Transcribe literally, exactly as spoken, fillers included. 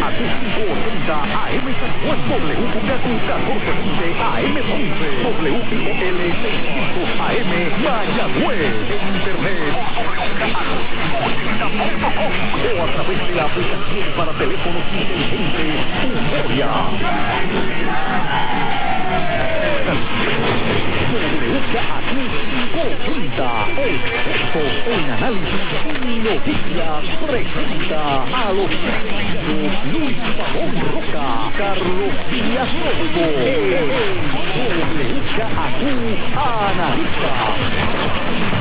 A Q quinientos ochenta A M San Juan, W Q catorce veinte A M Ponce, W I L seiscientos A M Mayagüez, en internet o a través de la aplicación para teléfonos inteligentes Euforia. W K A Q quinientos ochenta, expertos en análisis y noticias, presenta a los licenciados Luis Pavón Roca, Carlos Díaz Novo, en W K A Q Analiza.